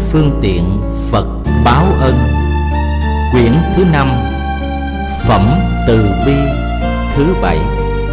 phương tiện Phật báo ân. Quyển thứ 5, Phẩm Từ Bi thứ 7.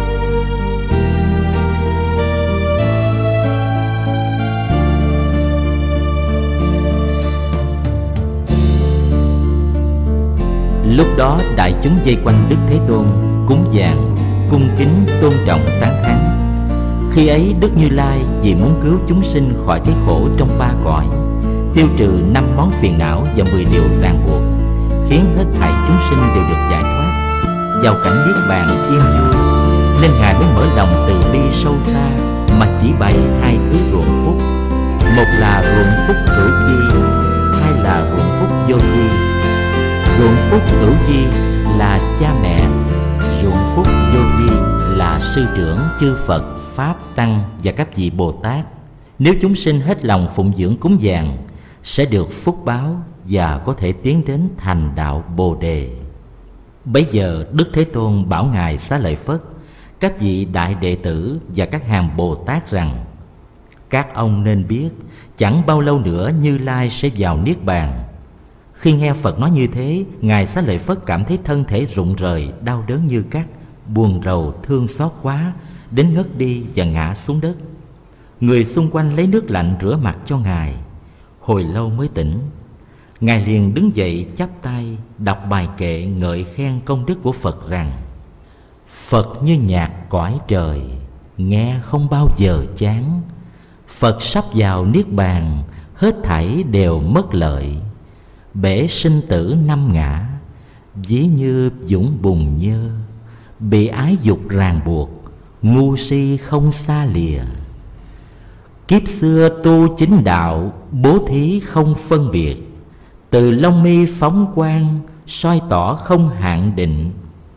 Lúc đó đại chúng vây quanh Đức Thế Tôn, cúng dường, cung kính tôn trọng tán thán. Khi ấy Đức Như Lai vì muốn cứu chúng sinh khỏi cái khổ trong ba cõi, tiêu trừ 5 món phiền não và 10 điều ràng buộc, khiến hết thảy chúng sinh đều được giải thoát, vào cảnh niết bàn yên vui, nên Ngài mới mở lòng từ bi sâu xa mà chỉ bày 2 thứ ruộng phúc. Một là ruộng phúc hữu vi, hai là ruộng phúc vô vi. Ruộng phúc hữu vi là cha mẹ, ruộng phúc vô vi là sư trưởng chư Phật, Pháp, Tăng và các vị Bồ Tát. Nếu chúng sinh hết lòng phụng dưỡng cúng dường, sẽ được phúc báo và có thể tiến đến thành đạo Bồ Đề. Bấy giờ Đức Thế Tôn bảo Ngài Xá Lợi Phất, các vị đại đệ tử và các hàng Bồ Tát rằng: các ông nên biết, chẳng bao lâu nữa Như Lai sẽ vào niết bàn. Khi nghe Phật nói như thế, Ngài Xá Lợi Phất cảm thấy thân thể rụng rời, đau đớn như cắt, buồn rầu thương xót quá, đến ngất đi và ngã xuống đất. Người xung quanh lấy nước lạnh rửa mặt cho Ngài. Hồi lâu mới tỉnh. Ngài liền đứng dậy chắp tay, đọc bài kệ ngợi khen công đức của Phật rằng: Phật như nhạc cõi trời, nghe không bao giờ chán. Phật sắp vào niết bàn, hết thảy đều mất lợi. Bể sinh tử 5 ngã, ví như dũng bùn nhơ. Bị ái dục ràng buộc, ngu si không xa lìa. Kiếp xưa tu chính đạo, bố thí không phân biệt. Từ lông mi phóng quang, soi tỏ không hạn định.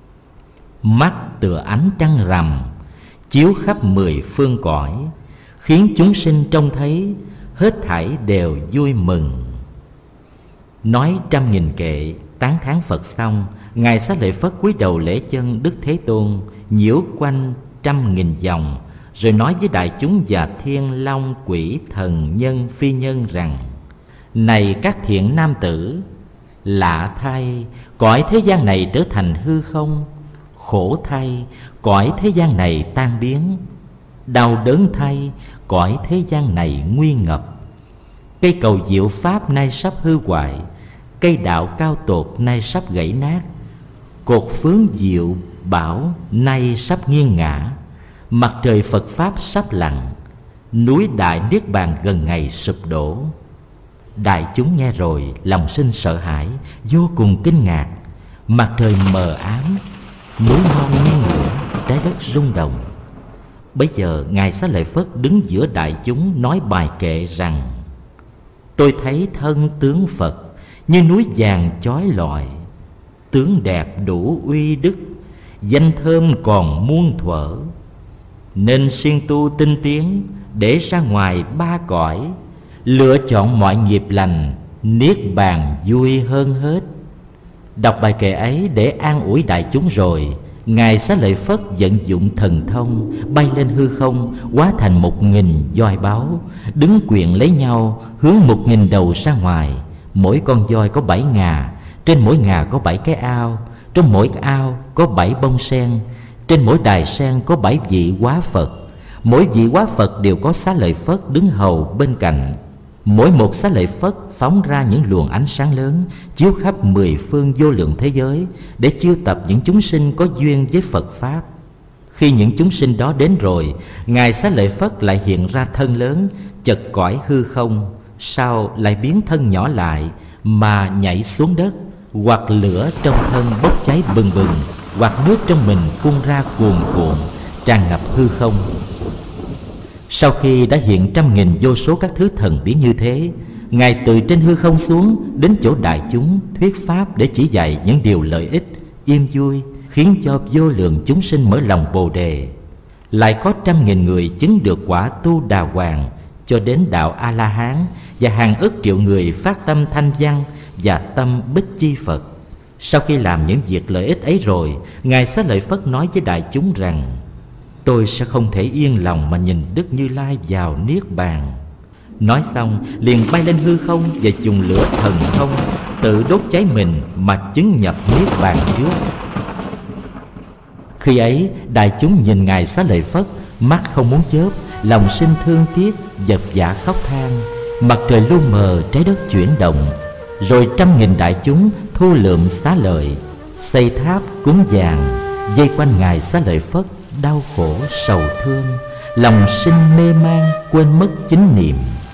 Mắt tựa ánh trăng rằm, chiếu khắp 10 phương cõi, khiến chúng sinh trông thấy, hết thảy đều vui mừng. Nói 100.000 kệ tán thán Phật xong, Ngài Xá Lợi Phất cúi đầu lễ chân Đức Thế Tôn, nhiễu quanh 100.000 vòng, rồi nói với đại chúng và thiên long quỷ thần nhân phi nhân rằng: này các thiện nam tử, lạ thay, cõi thế gian này trở thành hư không. Khổ thay, cõi thế gian này tan biến. Đau đớn thay, cõi thế gian này nguy ngập. Cây cầu diệu pháp nay sắp hư hoại, cây đạo cao tột nay sắp gãy nát. Cột phướng diệu bảo nay sắp nghiêng ngã. Mặt trời Phật pháp sắp lặn, núi đại niết bàn gần ngày sụp đổ. Đại chúng nghe rồi lòng sinh sợ hãi, vô cùng kinh ngạc. Mặt trời mờ ám, núi non nghiêng ngửa, trái đất rung động. Bấy giờ Ngài Xá Lợi Phất đứng giữa đại chúng nói bài kệ rằng: tôi thấy thân tướng Phật như núi vàng chói lọi. Tướng đẹp đủ uy đức, danh thơm còn muôn thuở. Nên siêng tu tinh tiến, để ra ngoài ba cõi. Lựa chọn mọi nghiệp lành, niết bàn vui hơn hết. Đọc bài kệ ấy để an ủi đại chúng rồi, Ngài Xá Lợi Phất vận dụng thần thông, bay lên hư không, hóa thành 1000 voi báo, đứng quyện lấy nhau, hướng 1000 đầu ra ngoài. Mỗi con voi có 7 ngà, trên mỗi ngà có 7 cái ao, trong mỗi ao có 7 bông sen, trên mỗi đài sen có 7 vị hóa Phật. Mỗi vị hóa Phật đều có Xá Lợi Phất đứng hầu bên cạnh. Mỗi một Xá Lợi Phất phóng ra những luồng ánh sáng lớn, chiếu khắp 10 phương vô lượng thế giới, để chiêu tập những chúng sinh có duyên với Phật Pháp. Khi những chúng sinh đó đến rồi, Ngài Xá Lợi Phất lại hiện ra thân lớn, chật cõi hư không, sau lại biến thân nhỏ lại mà nhảy xuống đất, hoặc lửa trong thân bốc cháy bừng bừng, hoặc nước trong mình phun ra cuồn cuộn, tràn ngập hư không. Sau khi đã hiện 100.000 vô số các thứ thần biến như thế, Ngài từ trên hư không xuống, đến chỗ đại chúng thuyết pháp để chỉ dạy những điều lợi ích, yên vui, khiến cho vô lượng chúng sinh mở lòng Bồ Đề. Lại có 100.000 người chứng được quả tu đà hoàng cho đến đạo A-la-hán, và hàng ức triệu người phát tâm thanh văn và tâm bích chi Phật. Sau khi làm những việc lợi ích ấy rồi, Ngài Xá Lợi Phất nói với đại chúng rằng: tôi sẽ không thể yên lòng mà nhìn Đức Như Lai vào niết bàn. Nói xong liền bay lên hư không và dùng lửa thần thông tự đốt cháy mình mà chứng nhập niết bàn trước. Khi ấy đại chúng nhìn Ngài Xá Lợi Phất, mắt không muốn chớp, lòng sinh thương tiếc, vật vã khóc than. Mặt trời lu mờ, trái đất chuyển động. Rồi 100.000 đại chúng thu lượm xá lợi, xây tháp cúng dường, vây quanh Ngài Xá Lợi Phất, đau khổ sầu thương, lòng sinh mê man, quên mất chính niệm.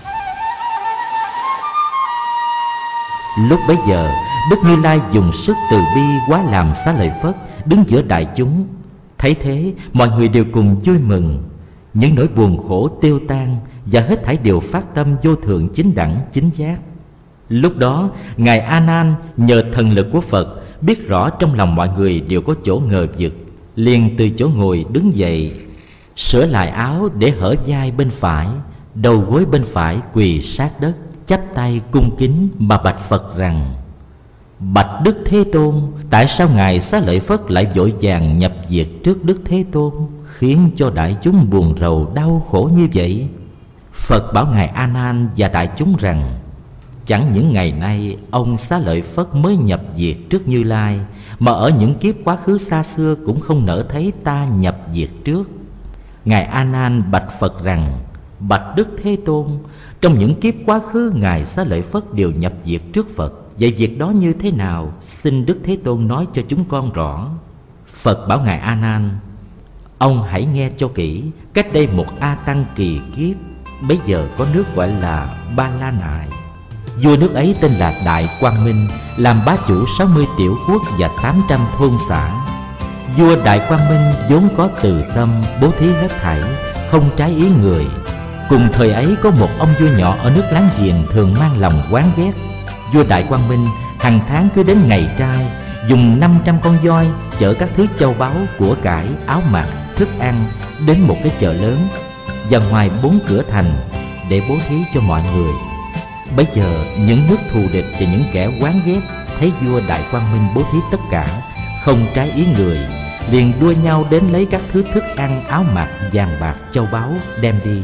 Lúc bấy giờ Đức Như Lai dùng sức từ bi hóa làm Xá Lợi Phất, đứng giữa đại chúng. Thấy thế, mọi người đều cùng vui mừng. Những nỗi buồn khổ tiêu tan, và hết thảy đều phát tâm vô thượng chính đẳng chính giác. Lúc đó Ngài A Nan nhờ thần lực của Phật biết rõ trong lòng mọi người đều có chỗ ngờ vực, liền từ chỗ ngồi đứng dậy, sửa lại áo để hở vai bên phải, đầu gối bên phải quỳ sát đất, chắp tay cung kính mà bạch Phật rằng: Bạch Đức Thế Tôn, tại sao Ngài Xá Lợi Phất lại vội vàng nhập diệt trước Đức Thế Tôn, khiến cho đại chúng buồn rầu đau khổ như vậy? Phật bảo Ngài A Nan và đại chúng rằng: Chẳng những ngày nay ông Xá Lợi Phất mới nhập diệt trước Như Lai, mà ở những kiếp quá khứ xa xưa cũng không nỡ thấy ta nhập diệt trước. Ngài A Nan bạch Phật rằng: Bạch Đức Thế Tôn, trong những kiếp quá khứ Ngài Xá Lợi Phất đều nhập diệt trước Phật. Vậy việc đó như thế nào? Xin Đức Thế Tôn nói cho chúng con rõ. Phật bảo Ngài A Nan: Ông hãy nghe cho kỹ. Cách đây một A Tăng kỳ kiếp, bấy giờ có nước gọi là Ba La Nại. Vua nước ấy tên là Đại Quang Minh, làm bá chủ 60 tiểu quốc và 800 thôn xã. Vua Đại Quang Minh vốn có từ tâm, bố thí hết thảy, không trái ý người. Cùng thời ấy có một ông vua nhỏ ở nước láng giềng thường mang lòng oán ghét. Vua Đại Quang Minh hàng tháng cứ đến ngày trai, dùng 500 con voi chở các thứ châu báu, của cải, áo mặc, thức ăn đến một cái chợ lớn và ngoài 4 cửa thành để bố thí cho mọi người. Bấy giờ những nước thù địch và những kẻ oán ghét thấy vua Đại Quang Minh bố thí tất cả, không trái ý người, liền đua nhau đến lấy các thứ thức ăn, áo mặc, vàng bạc, châu báu đem đi.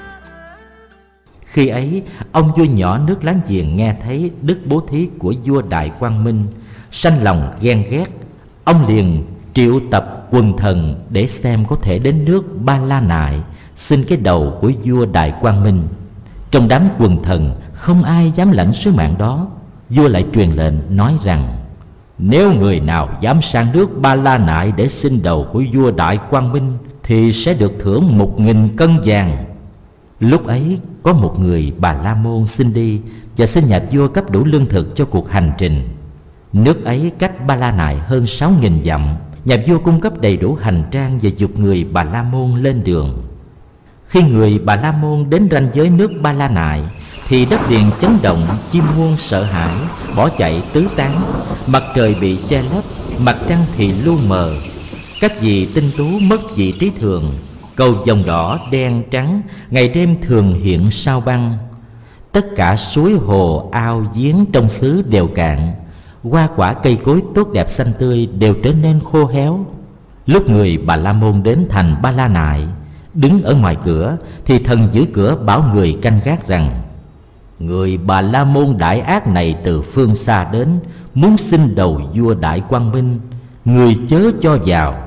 Khi ấy ông vua nhỏ nước láng giềng nghe thấy đức bố thí của vua Đại Quang Minh, sanh lòng ghen ghét. Ông liền triệu tập quần thần để xem có thể đến nước Ba La Nại xin cái đầu của vua Đại Quang Minh. Trong đám quần thần không ai dám lãnh sứ mạng đó. Vua lại truyền lệnh nói rằng: Nếu người nào dám sang nước Ba La Nại để xin đầu của vua Đại Quang Minh thì sẽ được thưởng 1000 cân vàng. Lúc ấy có một người Bà La Môn xin đi và xin nhà vua cấp đủ lương thực cho cuộc hành trình. Nước ấy cách Ba La Nại hơn 6.000 dặm. Nhà vua cung cấp đầy đủ hành trang và giục người Bà La Môn lên đường. Khi người Bà La Môn đến ranh giới nước Ba La Nại thì đất liền chấn động, chim muôn sợ hãi, bỏ chạy tứ tán. Mặt trời bị che lấp, mặt trăng thì lu mờ. Các vị tinh tú mất vị trí thường. Cầu vồng đỏ, đen, trắng, ngày đêm thường hiện sao băng. Tất cả suối hồ, ao, giếng trong xứ đều cạn. Hoa quả cây cối tốt đẹp xanh tươi đều trở nên khô héo. Lúc người Bà La Môn đến thành Ba La Nại, đứng ở ngoài cửa thì thần giữ cửa bảo người canh gác rằng: Người Bà La Môn đại ác này từ phương xa đến, muốn xin đầu vua Đại Quang Minh, người chớ cho vào.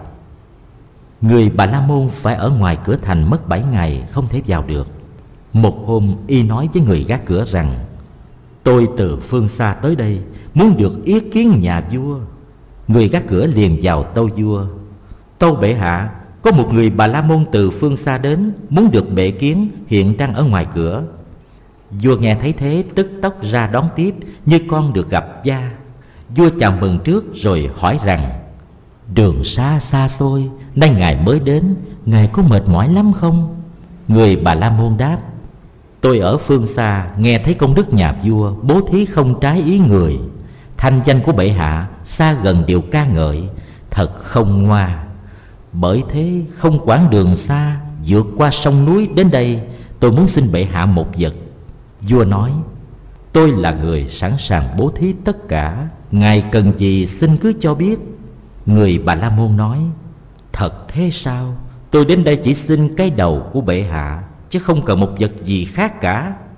Người Bà La Môn phải ở ngoài cửa thành mất 7 ngày không thể vào được. Một hôm y nói với người gác cửa rằng: Tôi từ phương xa tới đây, muốn được yết kiến nhà vua. Người gác cửa liền vào tâu vua: Tâu bệ hạ, có một người Bà La Môn từ phương xa đến, muốn được bệ kiến, hiện đang ở ngoài cửa. Vua nghe thấy thế tức tốc ra đón tiếp như con được gặp gia. Vua chào mừng trước rồi hỏi rằng: Đường xa xa xôi, nay ngài mới đến, ngài có mệt mỏi lắm không? Người Bà La Môn đáp: Tôi ở phương xa nghe thấy công đức nhà vua bố thí không trái ý người, thanh danh của bệ hạ xa gần đều ca ngợi, thật không ngoa. Bởi thế không quãng đường xa, vượt qua sông núi đến đây, tôi muốn xin bệ hạ một vật. Vua nói: Tôi là người sẵn sàng bố thí tất cả, ngài cần gì xin cứ cho biết. Người Bà La Môn nói: Thật thế sao? Tôi đến đây chỉ xin cái đầu của bệ hạ, chứ không cần một vật gì khác cả.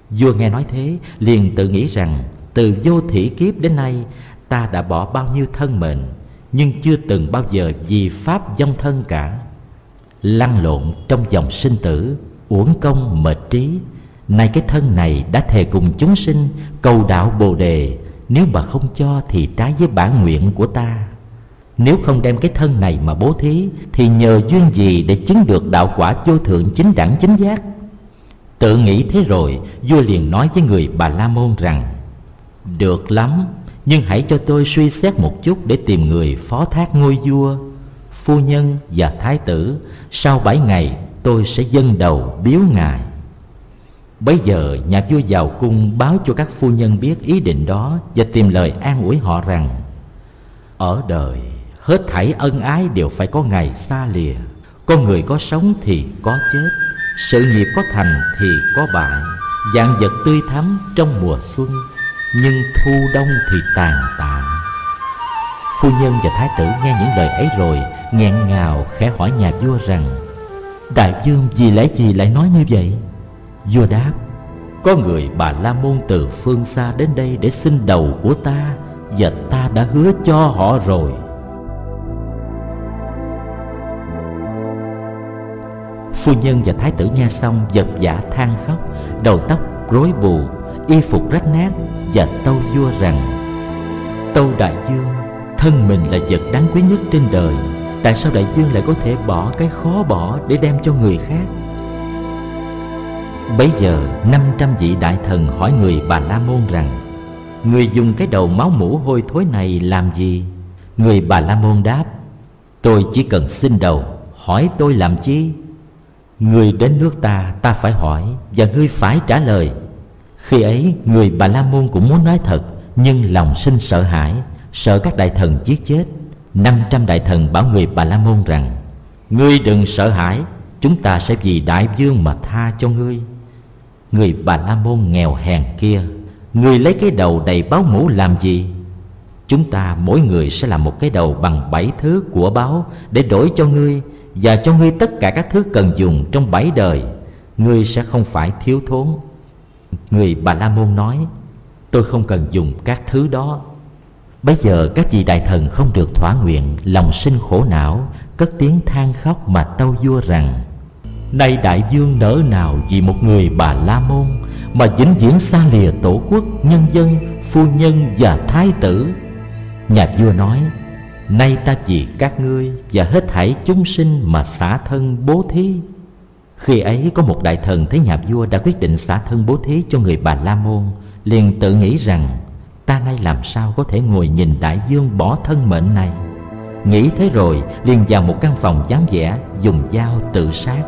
Vua nghe nói thế liền tự nghĩ rằng từ vô thỉ kiếp đến nay ta đã bỏ bao nhiêu thân mệnh, nhưng chưa từng bao giờ vì pháp vong thân cả. Lăn lộn trong dòng sinh tử, uổng công mệt trí. Nay cái thân này đã thề cùng chúng sinh cầu đạo Bồ Đề, nếu mà không cho thì trái với bản nguyện của ta. Nếu không đem cái thân này mà bố thí thì nhờ duyên gì để chứng được đạo quả vô thượng chính đẳng chính giác? Tự nghĩ thế rồi, vua liền nói với người Bà La Môn rằng: được lắm, nhưng hãy cho tôi suy xét một chút để tìm người phó thác ngôi vua, phu nhân và thái tử. Sau 7 ngày tôi sẽ dâng đầu biếu ngài. Bấy giờ nhà vua vào cung báo cho các phu nhân biết ý định đó và tìm lời an ủi họ rằng: ở đời hết thảy ân ái đều phải có ngày xa lìa. Con người có sống thì có chết, sự nghiệp có thành thì có bại. Vạn vật tươi thắm trong mùa xuân, nhưng thu đông thì tàn tạ. Phu nhân và thái tử nghe những lời ấy rồi nghẹn ngào khẽ hỏi nhà vua rằng: đại vương vì lẽ gì lại nói như vậy? Vua đáp: có người Bà La Môn từ phương xa đến đây để xin đầu của ta, và ta đã hứa cho họ rồi. Phu nhân và thái tử nghe xong vật vã than khóc, đầu tóc rối bù, y phục rách nát, và tâu vua rằng: tâu đại vương, thân mình là vật đáng quý nhất trên đời, tại sao đại vương lại có thể bỏ cái khó bỏ để đem cho người khác? Bấy giờ 500 vị đại thần hỏi người Bà La Môn rằng: người dùng cái đầu máu mủ hôi thối này làm gì? Người Bà La Môn đáp: tôi chỉ cần xin đầu, hỏi tôi làm chi? Người đến nước ta, ta phải hỏi, và ngươi phải trả lời. Khi ấy người Bà La Môn cũng muốn nói thật, nhưng lòng sinh sợ hãi, sợ các đại thần giết chết. 500 đại thần bảo người Bà La Môn rằng: ngươi đừng sợ hãi, chúng ta sẽ vì đại vương mà tha cho ngươi. Người Bà La Môn nghèo hèn kia, ngươi lấy cái đầu đầy báu mủ làm gì? Chúng ta mỗi người sẽ làm một cái đầu bằng 7 thứ của báu để đổi cho ngươi, và cho ngươi tất cả các thứ cần dùng trong 7 đời. Ngươi sẽ không phải thiếu thốn. Người Bà La Môn nói: tôi không cần dùng các thứ đó. Bấy giờ các vị đại thần không được thỏa nguyện, lòng sinh khổ não, cất tiếng than khóc mà tâu vua rằng: nay đại vương nỡ nào vì một người Bà La Môn mà vĩnh viễn xa lìa tổ quốc, nhân dân, phu nhân và thái tử? Nhà vua nói: nay ta vì các ngươi và hết thảy chúng sinh mà xả thân bố thí. Khi ấy có một đại thần thấy nhà vua đã quyết định xả thân bố thí cho người Bà La Môn, liền tự nghĩ rằng: ta nay làm sao có thể ngồi nhìn đại vương bỏ thân mệnh này? Nghĩ thế rồi liền vào một căn phòng vắng vẻ, dùng dao tự sát.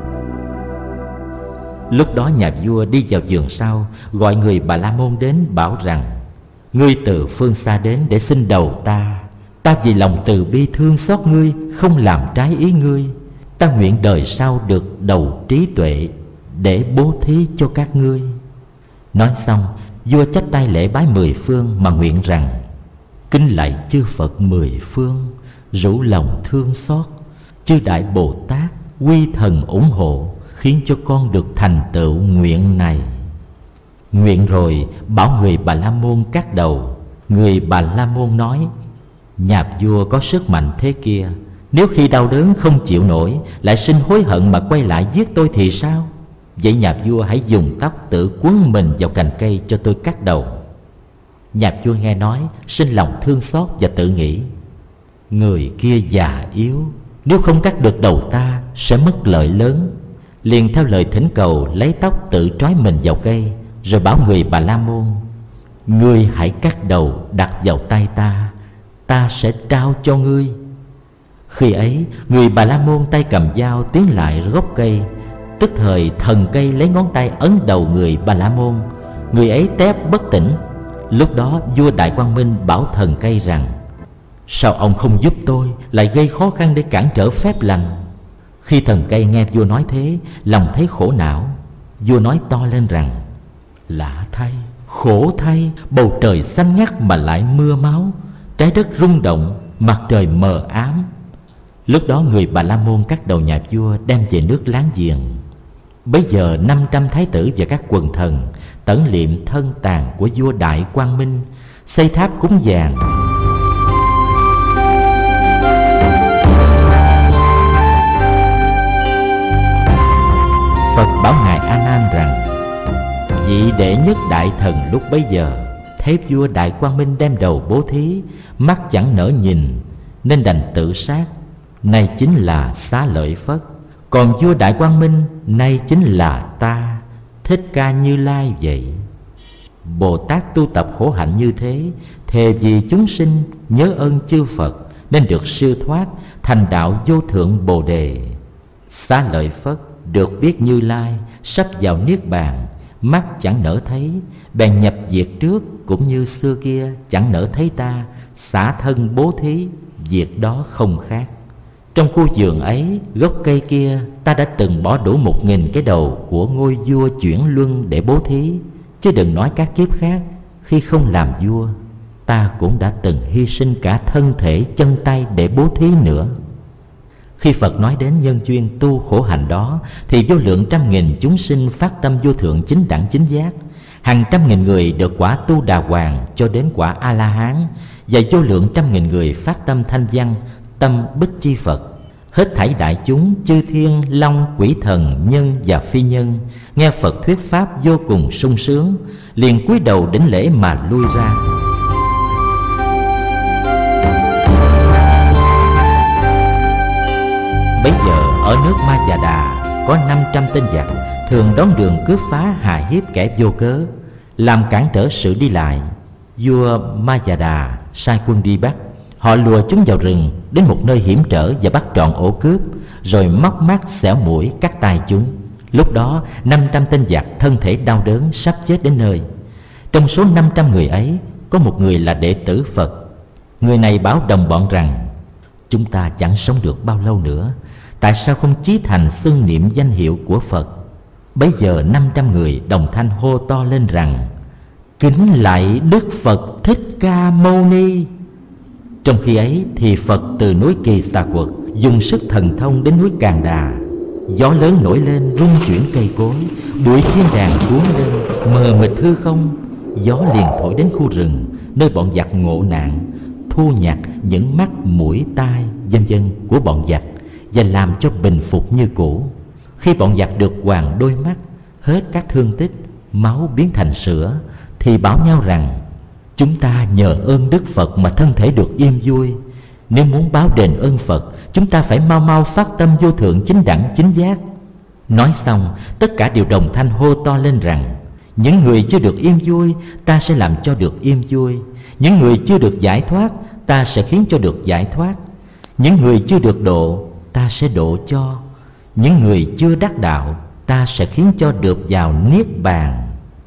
Lúc đó nhà vua đi vào vườn sau, gọi người Bà La Môn đến bảo rằng: ngươi từ phương xa đến để xin đầu ta. Ta vì lòng từ bi thương xót ngươi, không làm trái ý ngươi. Ta nguyện đời sau được đầu trí tuệ để bố thí cho các ngươi. Nói xong, vua chắp tay lễ bái 10 phương mà nguyện rằng: kính lạy chư Phật 10 phương, rủ lòng thương xót, chư Đại Bồ Tát quy thần ủng hộ, khiến cho con được thành tựu nguyện này. Nguyện rồi bảo người Bà La Môn cắt đầu. Người Bà La Môn nói: nhà vua có sức mạnh thế kia, nếu khi đau đớn không chịu nổi lại sinh hối hận mà quay lại giết tôi thì sao? Vậy nhà vua hãy dùng tóc tự quấn mình vào cành cây cho tôi cắt đầu. Nhà vua nghe nói sinh lòng thương xót và tự nghĩ: người kia già yếu, nếu không cắt được đầu ta sẽ mất lợi lớn. Liền theo lời thỉnh cầu lấy tóc tự trói mình vào cây, rồi bảo người Bà La Môn: ngươi hãy cắt đầu đặt vào tay ta, ta sẽ trao cho ngươi. Khi ấy người Bà La Môn tay cầm dao tiến lại gốc cây, tức thời thần cây lấy ngón tay ấn đầu người Bà La Môn, người ấy tép bất tỉnh. Lúc đó vua Đại Quang Minh bảo thần cây rằng: sao ông không giúp tôi, lại gây khó khăn để cản trở phép lành? Khi thần cây nghe vua nói thế, lòng thấy khổ não. Vua nói to lên rằng: lạ thay, khổ thay, bầu trời xanh ngắt mà lại mưa máu, trái đất rung động, mặt trời mờ ám. Lúc đó người Bà La Môn cắt đầu nhà vua đem về nước láng giềng. Bấy giờ 500 thái tử và các quần thần tẩn liệm thân tàn của vua Đại Quang Minh, xây tháp cúng dường. Phật bảo ngài A Nan rằng: vị đệ nhất đại thần lúc bấy giờ thấy vua Đại Quang Minh đem đầu bố thí, mắt chẳng nỡ nhìn nên đành tự sát. Này chính là Xá Lợi Phất. Còn vua Đại Quang Minh nay chính là ta, Thích Ca Như Lai vậy. Bồ Tát tu tập khổ hạnh như thế, thề vì chúng sinh nhớ ơn chư Phật nên được siêu thoát, thành đạo vô thượng Bồ Đề. Xá Lợi Phất được biết Như Lai sắp vào niết bàn, mắt chẳng nỡ thấy, bèn nhập diệt trước, cũng như xưa kia chẳng nỡ thấy ta, xả thân bố thí, việc đó không khác. Trong khu vườn ấy, gốc cây kia, ta đã từng bỏ đủ 1000 cái đầu của ngôi vua chuyển luân để bố thí. Chứ đừng nói các kiếp khác, khi không làm vua, ta cũng đã từng hy sinh cả thân thể chân tay để bố thí nữa. Khi Phật nói đến nhân duyên tu khổ hạnh đó, thì vô lượng trăm nghìn chúng sinh phát tâm vô thượng chính đẳng chính giác, hàng trăm nghìn người được quả tu đà hoàng cho đến quả A La Hán, và vô lượng trăm nghìn người phát tâm thanh văn, tâm bích chi Phật. Hết thảy đại chúng chư thiên long quỷ thần nhân và phi nhân nghe Phật thuyết pháp vô cùng sung sướng, liền cúi đầu đảnh lễ mà lui ra. Bấy giờ ở nước Ma Già Đà có 500 tên giặc thường đón đường cướp phá, hại hiếp kẻ vô cớ, làm cản trở sự đi lại. Vua Ma Già Đà sai quân đi bắt. Họ lùa chúng vào rừng đến một nơi hiểm trở và bắt trọn ổ cướp, rồi móc mắt xẻo mũi cắt tay chúng. Lúc đó 500 tên giặc thân thể đau đớn sắp chết đến nơi. Trong số 500 người ấy có một người là đệ tử Phật. Người này bảo đồng bọn rằng: chúng ta chẳng sống được bao lâu nữa, tại sao không chí thành xưng niệm danh hiệu của Phật? Bấy giờ 500 người đồng thanh hô to lên rằng: kính lạy Đức Phật Thích Ca Mâu Ni. Trong khi ấy thì Phật từ núi Kỳ Xà Quật dùng sức thần thông đến núi Càn Đà. Gió lớn nổi lên rung chuyển cây cối, bụi chiên đàn cuốn lên mờ mịt hư không. Gió liền thổi đến khu rừng nơi bọn giặc ngộ nạn, thu nhặt những mắt mũi tai vân vân của bọn giặc và làm cho bình phục như cũ. Khi bọn giặc được hoàn đôi mắt, hết các thương tích, máu biến thành sữa, thì bảo nhau rằng: chúng ta nhờ ơn Đức Phật mà thân thể được yên vui. Nếu muốn báo đền ơn Phật, chúng ta phải mau mau phát tâm vô thượng chính đẳng chính giác. Nói xong, tất cả đều đồng thanh hô to lên rằng: những người chưa được yên vui, ta sẽ làm cho được yên vui. Những người chưa được giải thoát, ta sẽ khiến cho được giải thoát. Những người chưa được độ, ta sẽ độ cho. Những người chưa đắc đạo, ta sẽ khiến cho được vào niết bàn.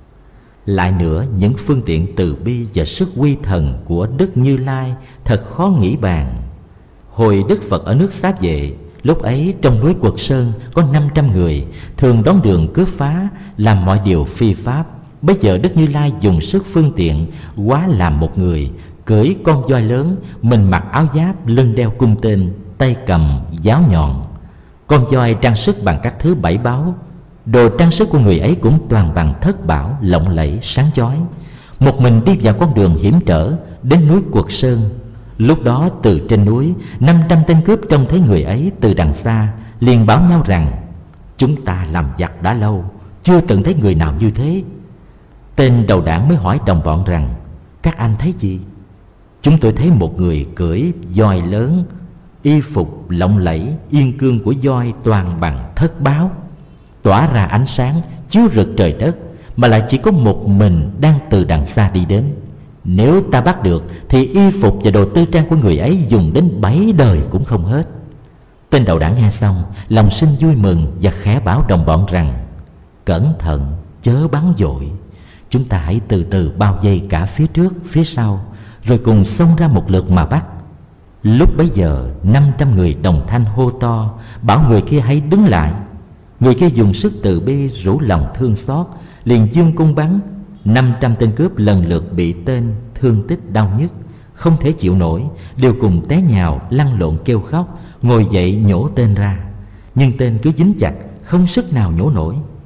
Lại nữa, những phương tiện từ bi và sức quy thần của Đức Như Lai thật khó nghĩ bàn. Hồi Đức Phật ở nước Xá Vệ, lúc ấy trong núi Quật Sơn có 500 người thường đón đường cướp phá, làm mọi điều phi pháp. Bây giờ Đức Như Lai dùng sức phương tiện hóa làm một người, cưỡi con voi lớn, mình mặc áo giáp, lưng đeo cung tên, tay cầm giáo nhọn. Con voi trang sức bằng các thứ bảy báu. Đồ trang sức của người ấy cũng toàn bằng thất bảo, lộng lẫy sáng chói. Một mình đi vào con đường hiểm trở đến núi Quật Sơn. Lúc đó từ trên núi, 500 tên cướp trông thấy người ấy từ đằng xa, liền bảo nhau rằng: chúng ta làm giặc đã lâu, chưa từng thấy người nào như thế. Tên đầu đảng mới hỏi đồng bọn rằng: các anh thấy gì? Chúng tôi thấy một người cưỡi voi lớn, y phục lộng lẫy, yên cương của voi toàn bằng thất báo, tỏa ra ánh sáng chiếu rực trời đất, mà lại chỉ có một mình đang từ đằng xa đi đến. Nếu ta bắt được thì y phục và đồ tư trang của người ấy dùng đến 7 đời cũng không hết. Tên đầu đảng nghe xong, lòng sinh vui mừng và khẽ bảo đồng bọn rằng: cẩn thận, chớ bắn vội. Chúng ta hãy từ từ bao vây cả phía trước, phía sau, rồi cùng xông ra một lượt mà bắt. Lúc bấy giờ 500 người đồng thanh hô to, bảo người kia hãy đứng lại. Người kia dùng sức từ bi rủ lòng thương xót, liền giương cung bắn. 500 tên cướp lần lượt bị tên thương tích đau nhức, không thể chịu nổi, đều cùng té nhào lăn lộn kêu khóc, ngồi dậy nhổ tên ra. Nhưng tên cứ dính chặt, không sức nào nhổ nổi.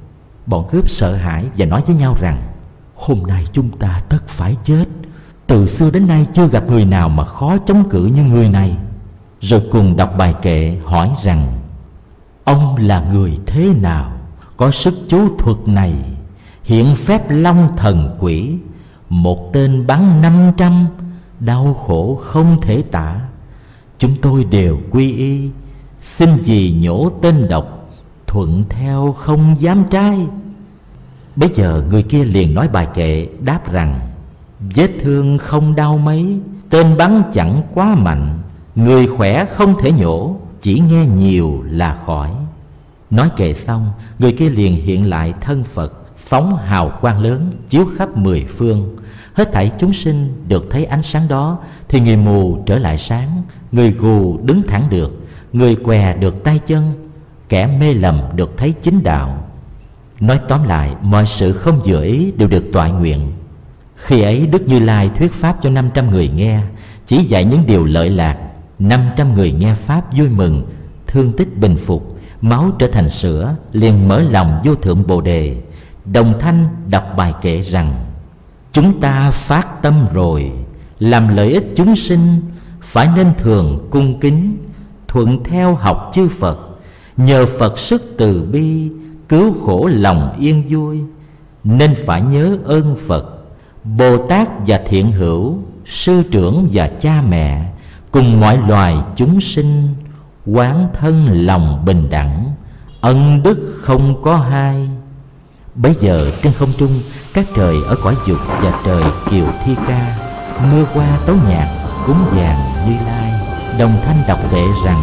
Bọn cướp sợ hãi và nói với nhau rằng: hôm nay chúng ta tất phải chết. Từ xưa đến nay chưa gặp người nào mà khó chống cự như người này. Rồi cùng đọc bài kệ hỏi rằng: ông là người thế nào, có sức chú thuật này, hiện phép long thần quỷ, một tên bắn 500, đau khổ không thể tả. Chúng tôi đều quy y, xin vì nhổ tên độc, thuận theo không dám trái. Bấy giờ người kia liền nói bài kệ đáp rằng: vết thương không đau mấy, tên bắn chẳng quá mạnh, người khỏe không thể nhổ, chỉ nghe nhiều là khỏi. Nói kệ xong, người kia liền hiện lại thân Phật, phóng hào quang lớn chiếu khắp 10 phương. Hết thảy chúng sinh được thấy ánh sáng đó, thì người mù trở lại sáng, người gù đứng thẳng được, người què được tay chân, kẻ mê lầm được thấy chính đạo. Nói tóm lại, mọi sự không vừa ý đều được toại nguyện. Khi ấy Đức Như Lai thuyết pháp cho 500 người nghe, chỉ dạy những điều lợi lạc. 500 người nghe pháp vui mừng, thương tích bình phục, máu trở thành sữa, liền mở lòng vô thượng Bồ Đề, đồng thanh đọc bài kệ rằng: chúng ta phát tâm rồi, làm lợi ích chúng sinh, phải nên thường cung kính, thuận theo học chư Phật, nhờ Phật sức từ bi, cứu khổ lòng yên vui. Nên phải nhớ ơn Phật, Bồ Tát và thiện hữu, sư trưởng và cha mẹ, cùng mọi loài chúng sinh, quán thân lòng bình đẳng, ân đức không có hai. Bấy giờ trên không trung, các trời ở cõi dục và trời Kiều Thi Ca, mưa qua tấu nhạc cúng dường Như Lai, đồng thanh đọc kệ rằng: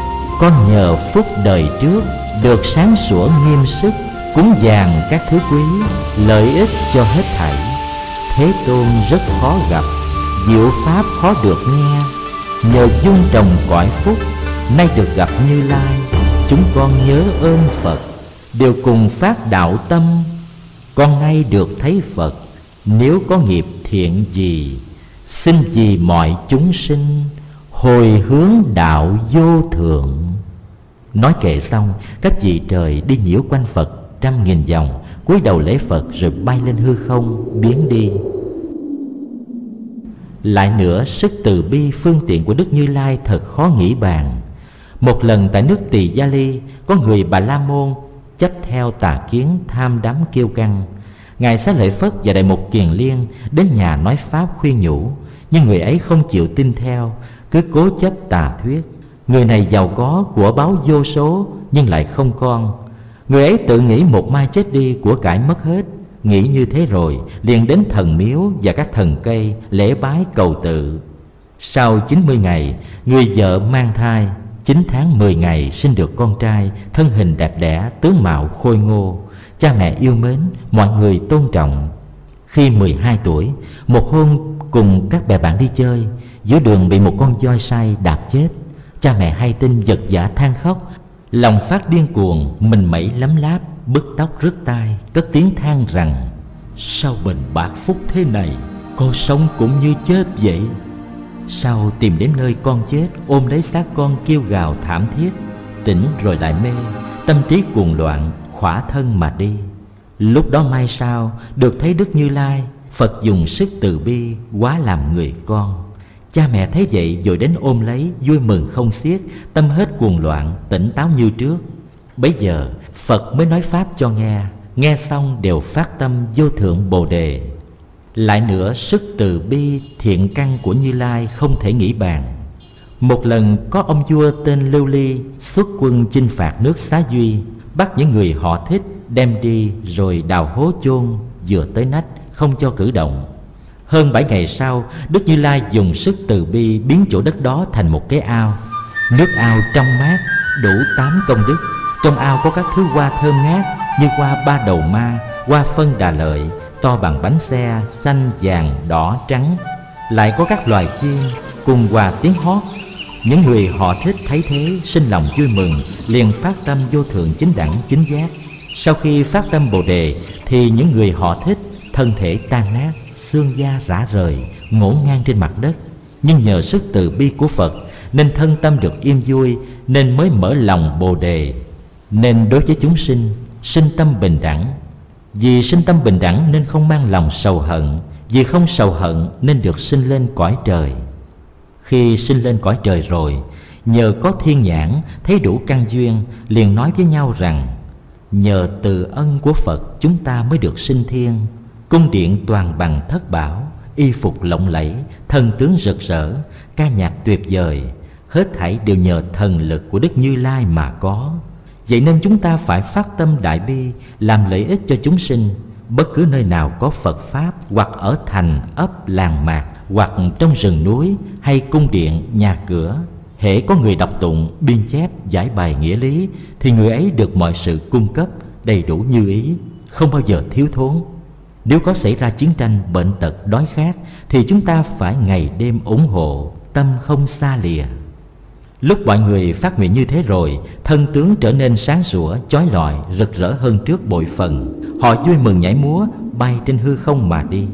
con nhờ phúc đời trước được sáng sủa nghiêm sức, cúng dường các thứ quý, lợi ích cho hết thảy. Thế Tôn rất khó gặp, diệu pháp khó được nghe, nhờ dung trồng cõi phúc, nay được gặp Như Lai. Chúng con nhớ ơn Phật, đều cùng phát đạo tâm, con nay được thấy Phật. Nếu có nghiệp thiện gì, xin vì mọi chúng sinh, hồi hướng đạo vô thượng. Nói kệ xong, các vị trời đi nhiễu quanh Phật 100.000 vòng, cúi đầu lễ Phật rồi bay lên hư không biến đi. Lại nữa, sức từ bi phương tiện của Đức Như Lai thật khó nghĩ bàn. Một lần tại nước Tỳ Gia Ly, có người Bà La Môn chấp theo tà kiến tham đắm kiêu căng. Ngài Xá Lợi Phất và Đại Mục Kiền Liên đến nhà nói pháp khuyên nhủ, nhưng người ấy không chịu tin theo, cứ cố chấp tà thuyết. Người này giàu có của báu vô số, nhưng lại không con. Người ấy tự nghĩ một mai chết đi, của cải mất hết. Nghĩ như thế rồi, liền đến thần miếu và các thần cây lễ bái cầu tự. Sau 90 ngày, người vợ mang thai, 9 tháng 10 ngày sinh được con trai, thân hình đẹp đẽ, tướng mạo khôi ngô, cha mẹ yêu mến, mọi người tôn trọng. Khi 12 tuổi, một hôm cùng các bè bạn đi chơi, giữa đường bị một con voi sai đạp chết. Cha mẹ hay tin giật vã than khóc, lòng phát điên cuồng, mình mẩy lấm láp, bứt tóc rứt tai, cất tiếng than rằng: sao bình bạc phúc thế này, con sống cũng như chết vậy. Sau tìm đến nơi con chết, ôm lấy xác con kêu gào thảm thiết, tỉnh rồi lại mê, tâm trí cuồng loạn, khỏa thân mà đi. Lúc đó mai sau được thấy Đức Như Lai, Phật dùng sức từ bi hóa làm người con. Cha mẹ thấy vậy vội đến ôm lấy, vui mừng không xiết, tâm hết cuồng loạn, tỉnh táo như trước. Bấy giờ Phật mới nói pháp cho nghe xong đều phát tâm vô thượng Bồ Đề. Lại nữa, sức từ bi thiện căn của Như Lai không thể nghĩ bàn. Một lần có ông vua tên Lưu Ly xuất quân chinh phạt nước Xá Duy, bắt những người họ thích đem đi rồi đào hố chôn vừa tới nách, không cho cử động. Hơn 7 ngày sau, Đức Như Lai dùng sức từ bi biến chỗ đất đó thành một cái ao. Nước ao trong mát, đủ 8 công đức. Trong ao có các thứ hoa thơm ngát như hoa ba đầu ma, hoa phân đà lợi, to bằng bánh xe, xanh, vàng, đỏ, trắng. Lại có các loài chim cùng hòa tiếng hót. Những người họ thích thấy thế sinh lòng vui mừng, liền phát tâm vô thượng chính đẳng chính giác. Sau khi phát tâm Bồ Đề thì những người họ thích thân thể tan nát, xương da rã rời, ngổn ngang trên mặt đất. Nhưng nhờ sức từ bi của Phật nên thân tâm được yên vui, nên mới mở lòng Bồ Đề. Nên đối với chúng sinh, sinh tâm bình đẳng, Vì sinh tâm bình đẳng nên không mang lòng sầu hận, vì không sầu hận nên được sinh lên cõi trời. Khi sinh lên cõi trời rồi, nhờ có thiên nhãn thấy đủ căn duyên, liền nói với nhau rằng: nhờ từ ân của Phật chúng ta mới được sinh thiên. Cung điện toàn bằng thất bảo, y phục lộng lẫy, thần tướng rực rỡ, ca nhạc tuyệt vời, hết thảy đều nhờ thần lực của Đức Như Lai mà có. Vậy nên chúng ta phải phát tâm đại bi, làm lợi ích cho chúng sinh. Bất cứ nơi nào có Phật Pháp, hoặc ở thành, ấp, làng mạc, hoặc trong rừng núi, hay cung điện, nhà cửa, hễ có người đọc tụng, biên chép, giải bày nghĩa lý, thì người ấy được mọi sự cung cấp đầy đủ như ý, không bao giờ thiếu thốn. Nếu có xảy ra chiến tranh, bệnh tật, đói khát, thì chúng ta phải ngày đêm ủng hộ, tâm không xa lìa. Lúc mọi người phát nguyện như thế rồi, thân tướng trở nên sáng sủa, chói lọi, rực rỡ hơn trước bội phần. Họ vui mừng nhảy múa, bay trên hư không mà đi.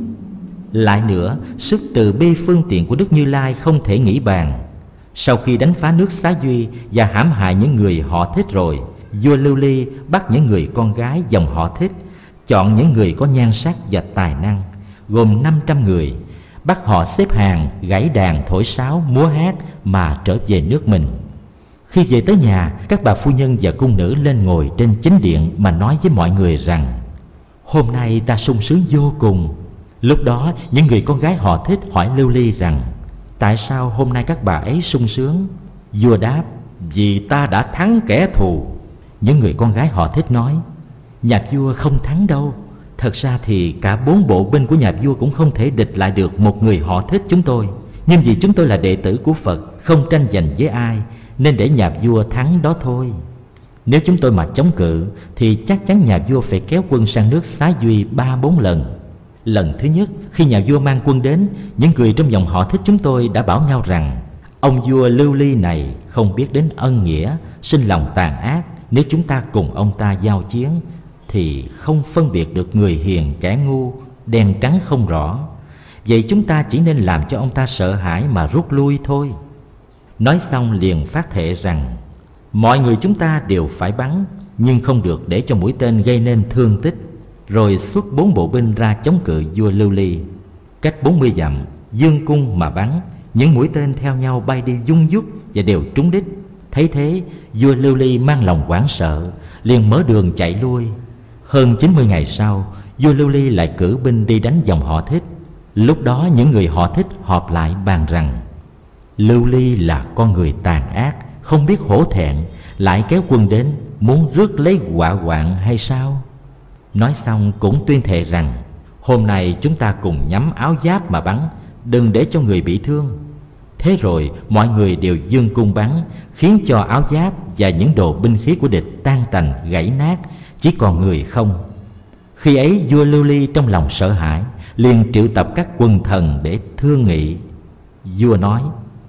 Lại nữa, sức từ bi phương tiện của Đức Như Lai không thể nghĩ bàn. Sau khi đánh phá nước Xá Duy và hãm hại những người họ Thích rồi, vua Lưu Ly bắt những người con gái dòng họ Thích, chọn những người có nhan sắc và tài năng, gồm 500 người, bắt họ xếp hàng, gảy đàn, thổi sáo, múa hát mà trở về nước mình. Khi về tới nhà, các bà phu nhân và cung nữ lên ngồi trên chính điện mà nói với mọi người rằng: hôm nay ta sung sướng vô cùng. Lúc đó những người con gái họ Thích hỏi Lưu Ly rằng: tại sao hôm nay các bà ấy sung sướng? Vua đáp: vì ta đã thắng kẻ thù. Những người con gái họ Thích nói: nhà vua không thắng đâu. Thật ra thì cả 4 bộ binh của nhà vua cũng không thể địch lại được một người họ Thích chúng tôi. Nhưng vì chúng tôi là đệ tử của Phật, không tranh giành với ai, nên để nhà vua thắng đó thôi. Nếu chúng tôi mà chống cự thì chắc chắn nhà vua phải kéo quân sang nước Xá Duy 3-4 lần. Lần thứ nhất, khi nhà vua mang quân đến, những người trong dòng họ Thích chúng tôi đã bảo nhau rằng: ông vua Lưu Ly này không biết đến ân nghĩa, sinh lòng tàn ác. Nếu chúng ta cùng ông ta giao chiến thì không phân biệt được người hiền kẻ ngu, đen trắng không rõ. Vậy chúng ta chỉ nên làm cho ông ta sợ hãi mà rút lui thôi. Nói xong liền phát thệ rằng: mọi người chúng ta đều phải bắn, nhưng không được để cho mũi tên gây nên thương tích. Rồi xuất 4 bộ binh ra chống cự vua Lưu Ly. Cách 40 dặm, dương cung mà bắn, những mũi tên theo nhau bay đi dung dút và đều trúng đích. Thấy thế, vua Lưu Ly mang lòng hoảng sợ, liền mở đường chạy lui. Hơn 90 ngày sau, vua Lưu Ly lại cử binh đi đánh dòng họ Thích. Lúc đó những người họ Thích họp lại bàn rằng: Lưu Ly là con người tàn ác, không biết hổ thẹn, lại kéo quân đến, muốn rước lấy họa hoạn hay sao? Nói xong cũng tuyên thệ rằng: hôm nay chúng ta cùng nhắm áo giáp mà bắn, đừng để cho người bị thương. Thế rồi mọi người đều giương cung bắn, khiến cho áo giáp và những đồ binh khí của địch tan tành gãy nát, chỉ còn người không. Khi ấy vua Lưu Ly trong lòng sợ hãi, liền triệu tập các quân thần để thương nghị. Vua nói: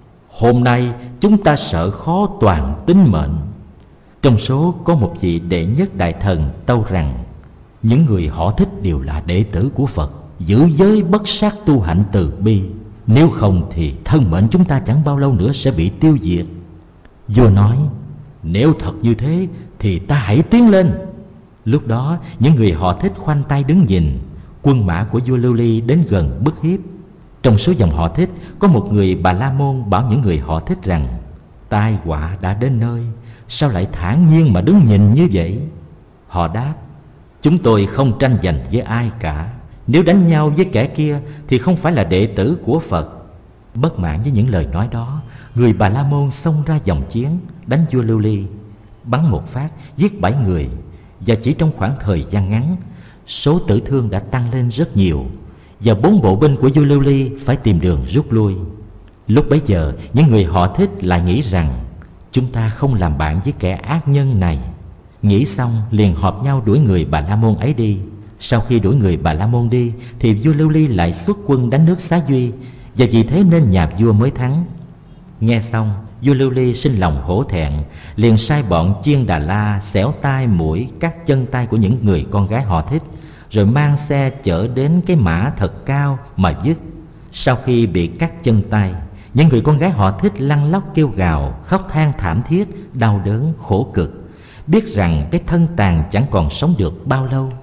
hôm nay chúng ta sợ khó toàn tính mệnh. Trong số có một vị đệ nhất đại thần tâu rằng: những người họ Thích đều là đệ tử của Phật, giữ giới bất sát tu hạnh từ bi, nếu không thì thân mệnh chúng ta chẳng bao lâu nữa sẽ bị tiêu diệt. Vua nói: nếu thật như thế thì ta hãy tiến lên. Lúc đó những người họ Thích khoanh tay đứng nhìn. Quân mã của vua Lưu Ly đến gần bức hiếp. Trong số dòng họ Thích có một người Bà La Môn bảo những người họ Thích rằng: tai họa đã đến nơi, sao lại thản nhiên mà đứng nhìn như vậy? Họ đáp: chúng tôi không tranh giành với ai cả. Nếu đánh nhau với kẻ kia thì không phải là đệ tử của Phật. Bất mãn với những lời nói đó, người Bà La Môn xông ra dòng chiến, đánh vua Lưu Ly, bắn một phát giết 7 người. Và chỉ trong khoảng thời gian ngắn, số tử thương đã tăng lên rất nhiều, và 4 bộ binh của vua Lưu Ly phải tìm đường rút lui. Lúc bấy giờ những người họ Thích lại nghĩ rằng: chúng ta không làm bạn với kẻ ác nhân này. Nghĩ xong liền họp nhau đuổi người Bà La Môn ấy đi. Sau khi đuổi người Bà La Môn đi thì vua Lưu Ly lại xuất quân đánh nước Xá Duy, và vì thế nên nhà vua mới thắng. Nghe xong, vua Lưu Ly sinh lòng hổ thẹn, liền sai bọn chiên Đà La xẻo tai mũi cắt chân tay của những người con gái họ Thích, rồi mang xe chở đến cái mã thật cao mà vứt. Sau khi bị cắt chân tay, những người con gái họ Thích lăn lóc kêu gào, khóc than thảm thiết, đau đớn khổ cực, biết rằng cái thân tàn chẳng còn sống được bao lâu.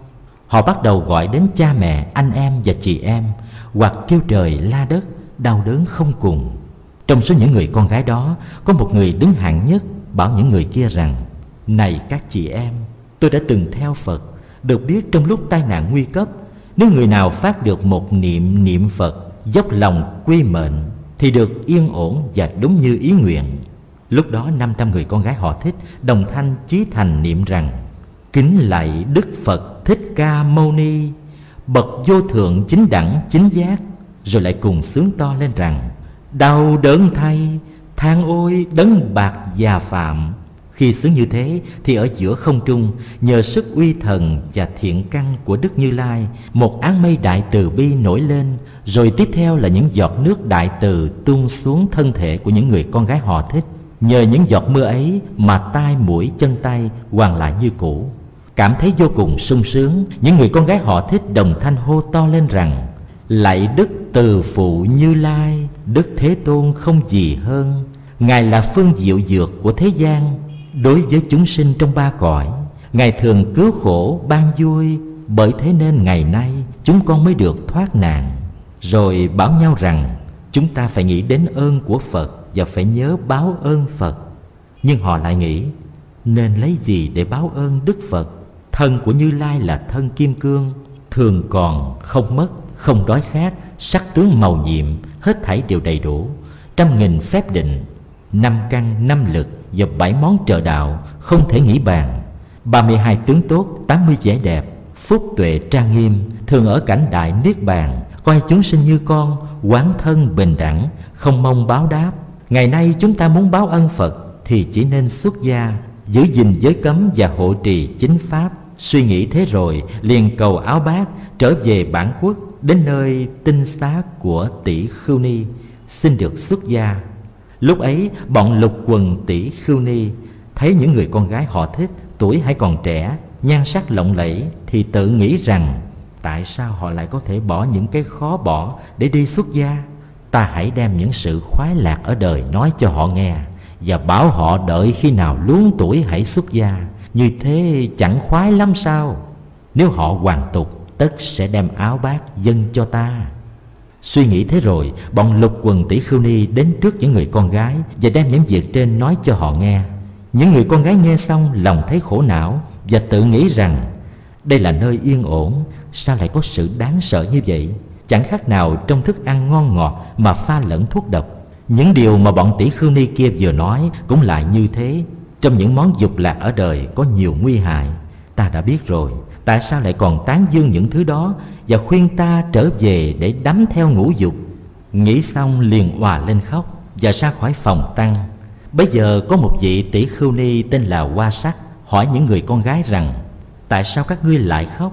Họ bắt đầu gọi đến cha mẹ, anh em và chị em, hoặc kêu trời la đất, đau đớn không cùng. Trong số những người con gái đó, có một người đứng hạng nhất bảo những người kia rằng: này các chị em, tôi đã từng theo Phật, được biết trong lúc tai nạn nguy cấp, nếu người nào phát được một niệm Phật, dốc lòng quy mệnh, thì được yên ổn và đúng như ý nguyện. Lúc đó 500 người con gái họ Thích đồng thanh chí thành niệm rằng: kính lạy Đức Phật Thích Ca Mâu Ni, bậc vô thượng chính đẳng chính giác. Rồi lại cùng xướng to lên rằng: đau đớn thay, than ôi đấng bạc già phạm. Khi xướng như thế thì ở giữa không trung, nhờ sức uy thần và thiện căn của Đức Như Lai, một áng mây đại từ bi nổi lên. Rồi tiếp theo là những giọt nước đại từ tuôn xuống thân thể của những người con gái họ Thích. Nhờ những giọt mưa ấy mà tai mũi chân tay hoàn lại như cũ. Cảm thấy vô cùng sung sướng, những người con gái họ Thích đồng thanh hô to lên rằng: lạy Đức Từ Phụ Như Lai, Đức Thế Tôn không gì hơn. Ngài là phương diệu dược của thế gian, đối với chúng sinh trong ba cõi. Ngài thường cứu khổ ban vui, bởi thế nên ngày nay chúng con mới được thoát nạn. Rồi bảo nhau rằng chúng ta phải nghĩ đến ơn của Phật và phải nhớ báo ơn Phật. Nhưng họ lại nghĩ: nên lấy gì để báo ơn Đức Phật? Thân của Như Lai là thân kim cương, thường còn, không mất, không đói khát, sắc tướng màu nhiệm, hết thảy đều đầy đủ, 100.000 phép định, 5 căn 5 lực và 7 món trợ đạo không thể nghĩ bàn, 32 tướng tốt, 80 vẻ đẹp, phúc tuệ trang nghiêm, thường ở cảnh đại niết bàn, coi chúng sinh như con, quán thân bình đẳng, không mong báo đáp. Ngày nay chúng ta muốn báo ân Phật thì chỉ nên xuất gia, giữ gìn giới cấm và hộ trì chính pháp. Suy nghĩ thế rồi liền cầu áo bát, trở về bản quốc, đến nơi tinh xá của tỷ Khưu Ni, xin được xuất gia. Lúc ấy bọn lục quần tỷ Khưu Ni thấy những người con gái họ Thích, tuổi hay còn trẻ, nhan sắc lộng lẫy, thì tự nghĩ rằng: tại sao họ lại có thể bỏ những cái khó bỏ để đi xuất gia? Ta hãy đem những sự khoái lạc ở đời nói cho họ nghe, và bảo họ đợi khi nào luống tuổi hãy xuất gia. Như thế chẳng khoái lắm sao? Nếu họ hoàn tục, tất sẽ đem áo bát dâng cho ta. Suy nghĩ thế rồi, bọn lục quần tỷ Khưu Ni đến trước những người con gái và đem những việc trên nói cho họ nghe. Những người con gái nghe xong lòng thấy khổ não và tự nghĩ rằng: đây là nơi yên ổn, sao lại có sự đáng sợ như vậy? Chẳng khác nào trong thức ăn ngon ngọt mà pha lẫn thuốc độc. Những điều mà bọn tỷ Khưu Ni kia vừa nói cũng lại như thế. Trong những món dục lạc ở đời có nhiều nguy hại. Ta đã biết rồi, tại sao lại còn tán dương những thứ đó và khuyên ta trở về để đắm theo ngũ dục? Nghĩ xong liền òa lên khóc và ra khỏi phòng tăng. Bây giờ có một vị tỷ Khưu Ni tên là Hoa Sắc hỏi những người con gái rằng: tại sao các ngươi lại khóc?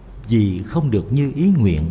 Vì không được như ý nguyện.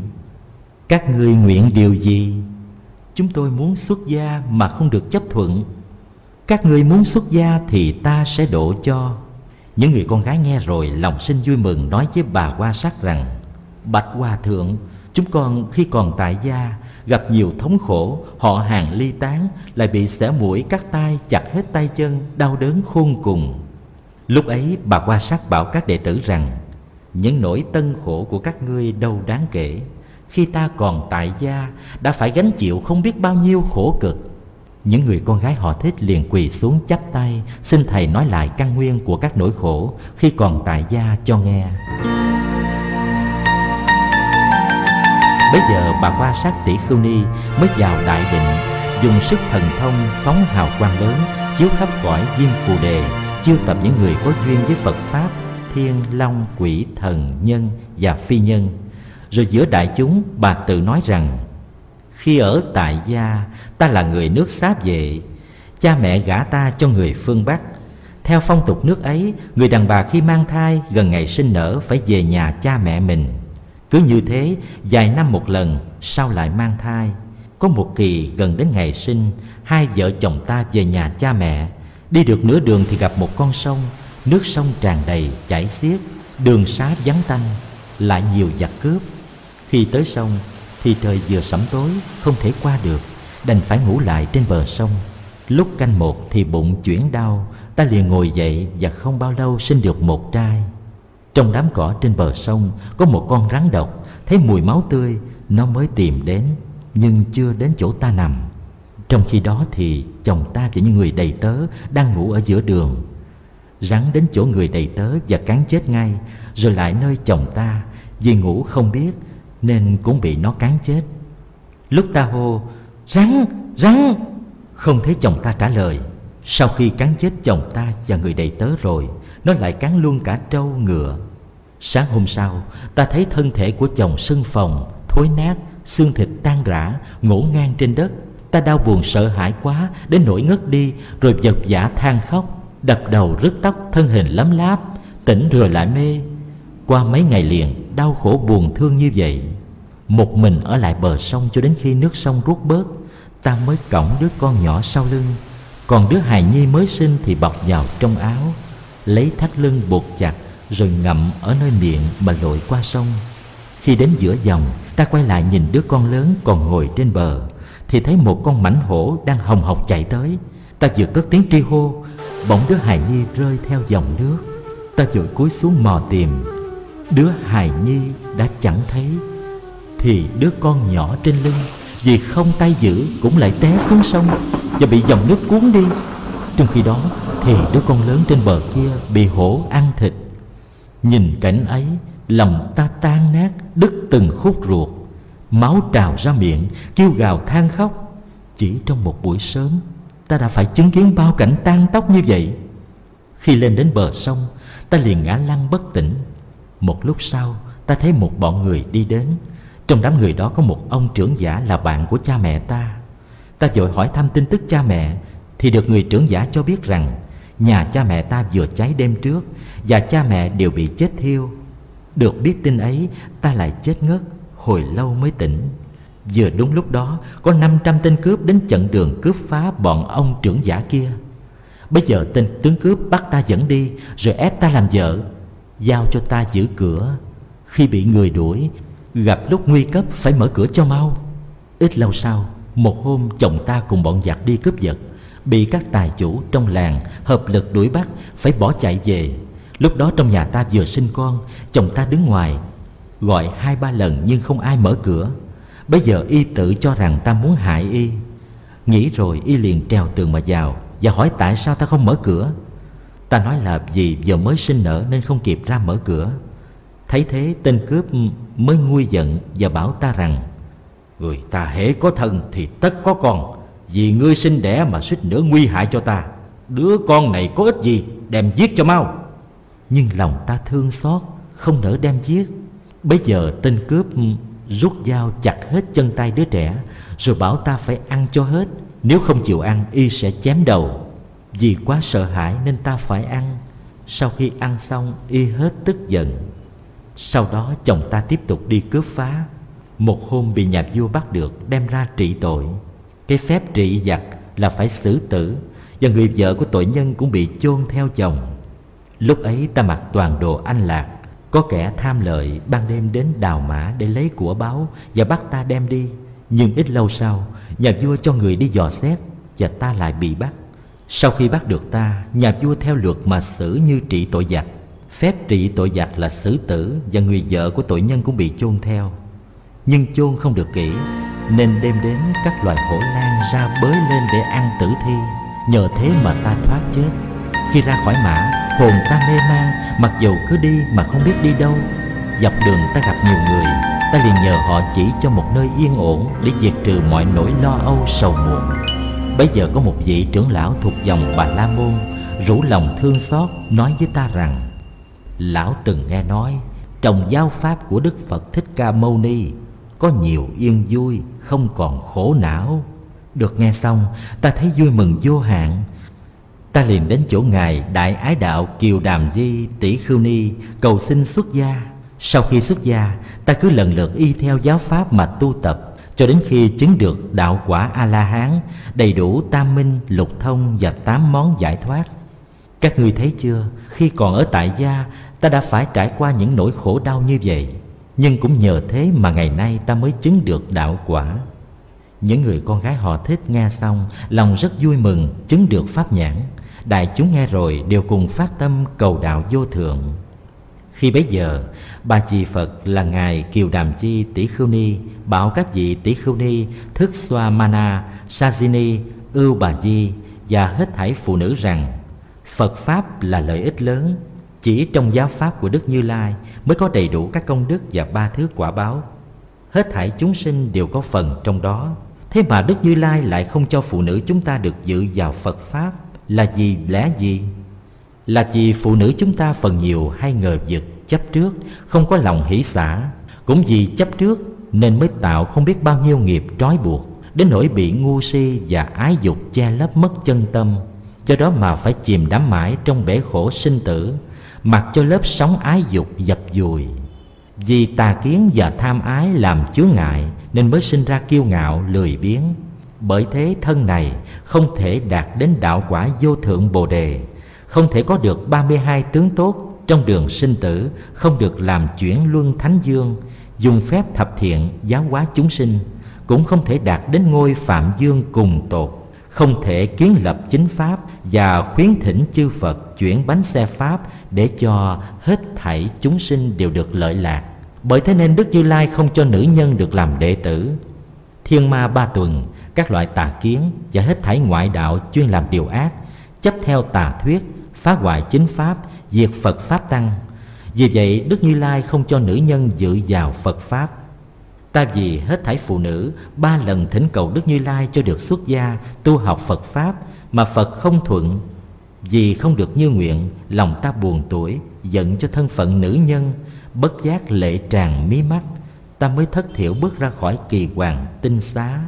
Các ngươi nguyện điều gì? Chúng tôi muốn xuất gia mà không được chấp thuận. Các ngươi muốn xuất gia thì ta sẽ độ cho. Những người con gái nghe rồi lòng sinh vui mừng, nói với bà Hoa Sắc rằng: bạch hòa thượng, chúng con khi còn tại gia gặp nhiều thống khổ, họ hàng ly tán, lại bị xẻ mũi cắt tay, chặt hết tay chân, đau đớn khôn cùng. Lúc ấy bà Hoa Sắc bảo các đệ tử rằng: những nỗi tân khổ của các ngươi đâu đáng kể. Khi ta còn tại gia đã phải gánh chịu không biết bao nhiêu khổ cực. Những người con gái họ Thích liền quỳ xuống chắp tay, xin thầy nói lại căn nguyên của các nỗi khổ khi còn tại gia cho nghe. Bây giờ bà Hoa Sắc tỷ Khưu Ni mới vào đại định, dùng sức thần thông phóng hào quang lớn, chiếu khắp cõi Diêm Phù Đề, chiêu tập những người có duyên với Phật pháp, thiên, long, quỷ, thần, nhân và phi nhân. Rồi giữa đại chúng bà tự nói rằng: khi ở tại gia, ta là người nước Xá Vệ, cha mẹ gả ta cho người phương Bắc. Theo phong tục nước ấy, người đàn bà khi mang thai gần ngày sinh nở phải về nhà cha mẹ mình. Cứ như thế vài năm một lần, sau lại mang thai. Có một kỳ gần đến ngày sinh, hai vợ chồng ta về nhà cha mẹ. Đi được nửa đường thì gặp một con sông, nước sông tràn đầy chảy xiết, đường xá vắng tanh, lại nhiều giặc cướp. Khi tới sông thì trời vừa sẫm tối, không thể qua được, đành phải ngủ lại trên bờ sông. Lúc canh một thì bụng chuyển đau, ta liền ngồi dậy và không bao lâu sinh được một trai. Trong đám cỏ trên bờ sông có một con rắn độc, thấy mùi máu tươi nó mới tìm đến, nhưng chưa đến chỗ ta nằm. Trong khi đó thì chồng ta và những người đầy tớ đang ngủ ở giữa đường. Rắn đến chỗ người đầy tớ và cắn chết ngay, rồi lại nơi chồng ta. Vì ngủ không biết nên cũng bị nó cắn chết. Lúc ta hô rắn, rắn, không thấy chồng ta trả lời. Sau khi cắn chết chồng ta và người đầy tớ rồi, nó lại cắn luôn cả trâu ngựa. Sáng hôm sau, ta thấy thân thể của chồng sưng phồng, thối nát, xương thịt tan rã, ngổn ngang trên đất. Ta đau buồn sợ hãi quá đến nỗi ngất đi, rồi vật vã than khóc, đập đầu rứt tóc, thân hình lấm láp, tỉnh rồi lại mê. Qua mấy ngày liền đau khổ buồn thương như vậy. Một mình ở lại bờ sông cho đến khi nước sông rút bớt, ta mới cõng đứa con nhỏ sau lưng. Còn đứa hài nhi mới sinh thì bọc vào trong áo, lấy thắt lưng buộc chặt, rồi ngậm ở nơi miệng mà lội qua sông. Khi đến giữa dòng, ta quay lại nhìn đứa con lớn còn ngồi trên bờ, thì thấy một con mãnh hổ đang hồng hộc chạy tới. Ta vừa cất tiếng tri hô, bỗng đứa hài nhi rơi theo dòng nước. Ta vội cúi xuống mò tìm. Đứa hài nhi đã chẳng thấy, thì đứa con nhỏ trên lưng vì không tay giữ cũng lại té xuống sông và bị dòng nước cuốn đi. Trong khi đó thì đứa con lớn trên bờ kia bị hổ ăn thịt. Nhìn cảnh ấy, lòng ta tan nát, đứt từng khúc ruột, máu trào ra miệng, kêu gào than khóc. Chỉ trong một buổi sớm, ta đã phải chứng kiến bao cảnh tan tóc như vậy. Khi lên đến bờ sông, ta liền ngã lăn bất tỉnh. Một lúc sau, ta thấy một bọn người đi đến. Trong đám người đó có một ông trưởng giả là bạn của cha mẹ ta. Ta vội hỏi thăm tin tức cha mẹ, thì được người trưởng giả cho biết rằng nhà cha mẹ ta vừa cháy đêm trước và cha mẹ đều bị chết thiêu. Được biết tin ấy, ta lại chết ngất, hồi lâu mới tỉnh. Vừa đúng lúc đó, có 500 tên cướp đến chặn đường cướp phá bọn ông trưởng giả kia. Bây giờ tên tướng cướp bắt ta dẫn đi, rồi ép ta làm vợ, giao cho ta giữ cửa. Khi bị người đuổi, gặp lúc nguy cấp phải mở cửa cho mau. Ít lâu sau, một hôm chồng ta cùng bọn giặc đi cướp giật, bị các tài chủ trong làng hợp lực đuổi bắt, phải bỏ chạy về. Lúc đó trong nhà ta vừa sinh con, chồng ta đứng ngoài gọi 2-3 lần nhưng không ai mở cửa. Bây giờ y tự cho rằng ta muốn hại y. Nghĩ rồi y liền trèo tường mà vào và hỏi tại sao ta không mở cửa. Ta nói là vì giờ mới sinh nở nên không kịp ra mở cửa. Thấy thế, tên cướp mới nguôi giận và bảo ta rằng: người ta hễ có thân thì tất có con, vì ngươi sinh đẻ mà suýt nữa nguy hại cho ta. Đứa con này có ích gì, đem giết cho mau. Nhưng lòng ta thương xót, không nỡ đem giết. Bây giờ tên cướp rút dao chặt hết chân tay đứa trẻ, rồi bảo ta phải ăn cho hết, nếu không chịu ăn y sẽ chém đầu. Vì quá sợ hãi nên ta phải ăn. Sau khi ăn xong, y hết tức giận. Sau đó chồng ta tiếp tục đi cướp phá. Một hôm bị nhà vua bắt được, đem ra trị tội. Cái phép trị giặc là phải xử tử, và người vợ của tội nhân cũng bị chôn theo chồng. Lúc ấy ta mặc toàn đồ anh lạc. Có kẻ tham lợi ban đêm đến đào mã để lấy của báu và bắt ta đem đi. Nhưng ít lâu sau, nhà vua cho người đi dò xét và ta lại bị bắt. Sau khi bắt được ta, nhà vua theo luật mà xử như trị tội giặc. Phép trị tội giặc là xử tử, và người vợ của tội nhân cũng bị chôn theo. Nhưng chôn không được kỹ, nên đêm đến các loài hổ lang ra bới lên để ăn tử thi. Nhờ thế mà ta thoát chết. Khi ra khỏi mã, hồn ta mê man, mặc dù cứ đi mà không biết đi đâu. Dọc đường ta gặp nhiều người, ta liền nhờ họ chỉ cho một nơi yên ổn để diệt trừ mọi nỗi lo âu sầu muộn. Bấy giờ có một vị trưởng lão thuộc dòng Bà La Môn rủ lòng thương xót nói với ta rằng: lão từng nghe nói trong giáo pháp của Đức Phật Thích Ca Mâu Ni có nhiều yên vui, không còn khổ não. Được nghe xong, ta thấy vui mừng vô hạn. Ta liền đến chỗ ngài Đại Ái Đạo Kiều Đàm Di Tỷ Khưu Ni cầu xin xuất gia. Sau khi xuất gia, ta cứ lần lượt y theo giáo pháp mà tu tập, cho đến khi chứng được đạo quả A-la-hán, đầy đủ tam minh, lục thông và 8 món giải thoát. Các ngươi thấy chưa, khi còn ở tại gia, ta đã phải trải qua những nỗi khổ đau như vậy. Nhưng cũng nhờ thế mà ngày nay ta mới chứng được đạo quả. Những người con gái họ Thích nghe xong, lòng rất vui mừng, chứng được pháp nhãn. Đại chúng nghe rồi đều cùng phát tâm cầu đạo vô thượng. Khi bấy giờ, Bà Chị Phật là Ngài Kiều Đàm Chi Tỷ Khưu Ni bảo các vị Tỷ Khưu Ni, Thức Xoa Mana, Sajini, Ưu Bà Di và hết thảy phụ nữ rằng Phật Pháp là lợi ích lớn. Chỉ trong giáo Pháp của Đức Như Lai mới có đầy đủ các công đức và 3 thứ quả báo. Hết thảy chúng sinh đều có phần trong đó. Thế mà Đức Như Lai lại không cho phụ nữ chúng ta được dự vào Phật Pháp là vì lẽ gì? Là vì phụ nữ chúng ta phần nhiều hay ngờ vực, chấp trước, không có lòng hỷ xả. Cũng vì chấp trước nên mới tạo không biết bao nhiêu nghiệp trói buộc, đến nỗi bị ngu si và ái dục che lấp mất chân tâm. Do đó mà phải chìm đắm mãi trong bể khổ sinh tử, mặc cho lớp sóng ái dục dập dùi. Vì tà kiến và tham ái làm chướng ngại nên mới sinh ra kiêu ngạo lười biếng. Bởi thế thân này không thể đạt đến đạo quả vô thượng Bồ Đề, không thể có được 32 tướng tốt trong đường sinh tử, không được làm chuyển luân thánh dương, dùng phép thập thiện giáo hóa chúng sinh, cũng không thể đạt đến ngôi Phạm Dương cùng tột, không thể kiến lập chính pháp và khuyến thỉnh chư Phật chuyển bánh xe pháp để cho hết thảy chúng sinh đều được lợi lạc. Bởi thế nên Đức Như Lai không cho nữ nhân được làm đệ tử. Thiên ma ba tuần, các loại tà kiến và hết thảy ngoại đạo chuyên làm điều ác, chấp theo tà thuyết, phá hoại chính pháp, diệt Phật Pháp Tăng. Vì vậy Đức Như Lai không cho nữ nhân dự vào Phật Pháp. Ta vì hết thảy phụ nữ 3 lần thỉnh cầu Đức Như Lai cho được xuất gia tu học Phật Pháp mà Phật không thuận. Vì không được như nguyện, lòng ta buồn tủi, giận cho thân phận nữ nhân, bất giác lệ tràn mí mắt. Ta mới thất thiểu bước ra khỏi kỳ hoàng tinh xá.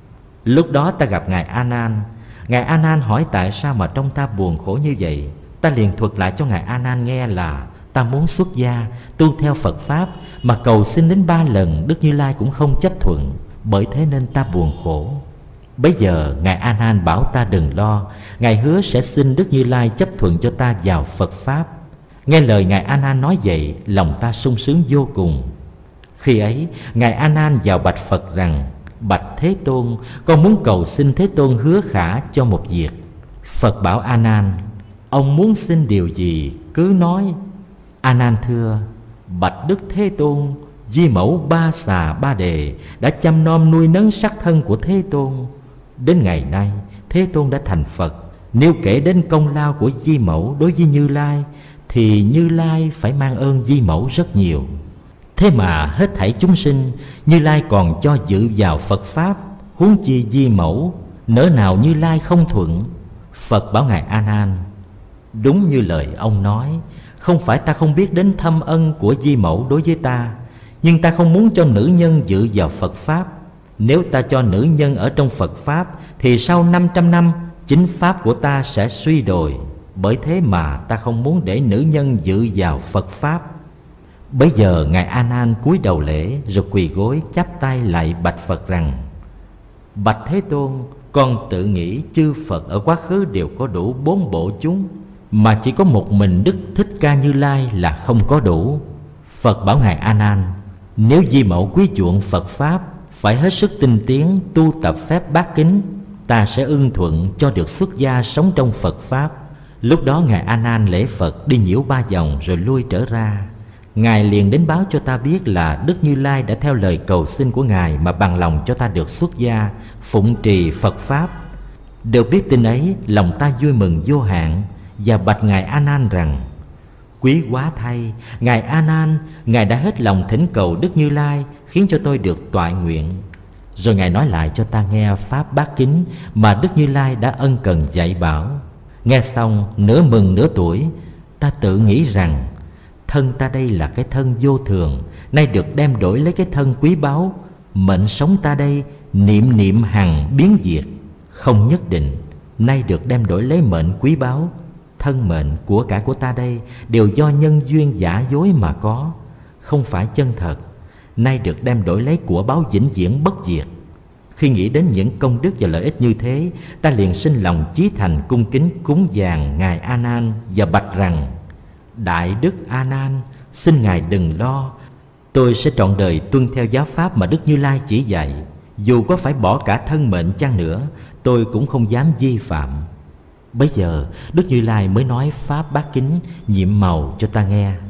Lúc đó ta gặp Ngài A Nan. Ngài A Nan hỏi tại sao mà trong ta buồn khổ như vậy. Ta liền thuật lại cho Ngài A Nan nghe là ta muốn xuất gia tu theo Phật Pháp mà cầu xin đến 3 lần Đức Như Lai cũng không chấp thuận. Bởi thế nên ta buồn khổ. Bây giờ Ngài A Nan bảo ta đừng lo, Ngài hứa sẽ xin Đức Như Lai chấp thuận cho ta vào Phật Pháp. Nghe lời Ngài A Nan nói vậy, lòng ta sung sướng vô cùng. Khi ấy Ngài A Nan vào bạch Phật rằng: Bạch Thế Tôn, con muốn cầu xin Thế Tôn hứa khả cho một việc. Phật bảo A Nan: Ông muốn xin điều gì cứ nói. A Nan thưa: Bạch Đức Thế Tôn, Di Mẫu Ba Xà Ba Đề đã chăm nom nuôi nấng sắc thân của Thế Tôn. Đến ngày nay Thế Tôn đã thành Phật. Nếu kể đến công lao của Di Mẫu đối với Như Lai thì Như Lai phải mang ơn Di Mẫu rất nhiều. Thế mà hết thảy chúng sinh Như Lai còn cho dự vào Phật Pháp, huống chi Di Mẫu, nỡ nào Như Lai không thuận. Phật bảo Ngài A Nan: Đúng như lời ông nói, không phải ta không biết đến thâm ân của Di Mẫu đối với ta, nhưng ta không muốn cho nữ nhân dự vào Phật Pháp. Nếu ta cho nữ nhân ở trong Phật Pháp thì sau 500 năm chính Pháp của ta sẽ suy đồi. Bởi thế mà ta không muốn để nữ nhân dự vào Phật Pháp. Bấy giờ Ngài A Nan cúi đầu lễ rồi quỳ gối chắp tay lại bạch Phật rằng: Bạch Thế Tôn, con tự nghĩ chư Phật ở quá khứ đều có đủ 4 bộ chúng, mà chỉ có một mình Đức Thích Ca Như Lai là không có đủ. Phật bảo Ngài A Nan: Nếu Di Mẫu quý chuộng Phật Pháp, phải hết sức tinh tiến tu tập phép bát kính, ta sẽ ưng thuận cho được xuất gia sống trong Phật Pháp. Lúc đó Ngài A Nan lễ Phật đi nhiễu 3 vòng rồi lui trở ra. Ngài liền đến báo cho ta biết là Đức Như Lai đã theo lời cầu xin của Ngài mà bằng lòng cho ta được xuất gia phụng trì Phật Pháp. Được biết tin ấy, lòng ta vui mừng vô hạn và bạch Ngài A Nan rằng: Quý quá thay, Ngài A Nan, Ngài đã hết lòng thỉnh cầu Đức Như Lai khiến cho tôi được toại nguyện. Rồi Ngài nói lại cho ta nghe pháp bát kính mà Đức Như Lai đã ân cần dạy bảo. Nghe xong nửa mừng nửa tuổi, ta tự nghĩ rằng thân ta đây là cái thân vô thường, nay được đem đổi lấy cái thân quý báu. Mệnh sống ta đây niệm niệm hằng biến diệt, không nhất định. Nay được đem đổi lấy mệnh quý báu. Thân mệnh của cả của ta đây đều do nhân duyên giả dối mà có, không phải chân thật. Nay được đem đổi lấy của báo vĩnh viễn bất diệt. Khi nghĩ đến những công đức và lợi ích như thế, ta liền sinh lòng chí thành cung kính cúng dường Ngài A Nan và bạch rằng: Đại Đức A Nan, xin Ngài đừng lo, tôi sẽ trọn đời tuân theo giáo pháp mà Đức Như Lai chỉ dạy. Dù có phải bỏ cả thân mệnh chăng nữa, tôi cũng không dám vi phạm. Bấy giờ Đức Như Lai mới nói pháp bát kính nhiệm màu cho ta nghe.